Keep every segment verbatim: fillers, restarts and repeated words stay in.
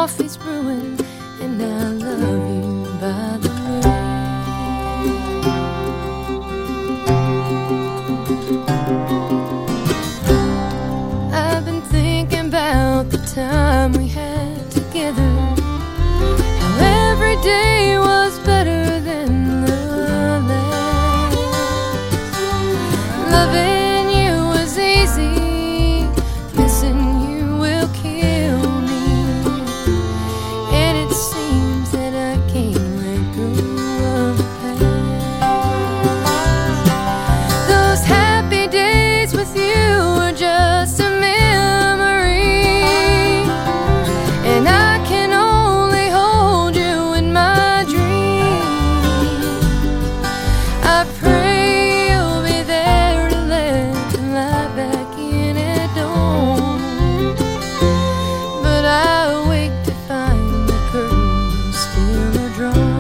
coffee's brewing, and I love you by the moon. I've been thinking about the time we had together, how every day was better than the last. Loving you was easy, missing you will kill me, and it seems that I can't let go of the past. Those happy days with you were just a memory, and I can only hold you in my dreams. I pray you'll be there to let the light back in at dawn, but I wake to find the curtains still are drawn.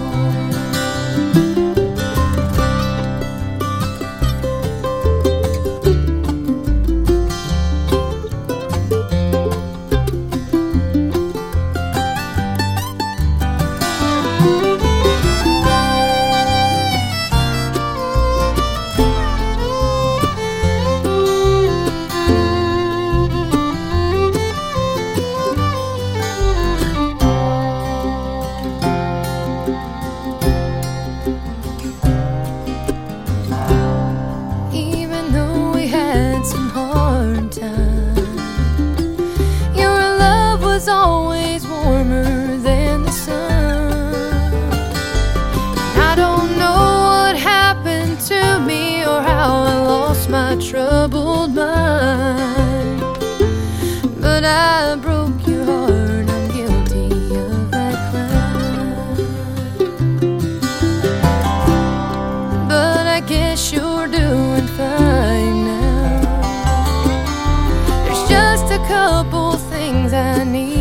Even though we had some hard times, your love was always warmer than the sun. I don't know what happened to me or how I lost my troubled mind, but I broke your heart, I'm guilty of that crime. But I guess you're doing fine now. There's just a couple things I need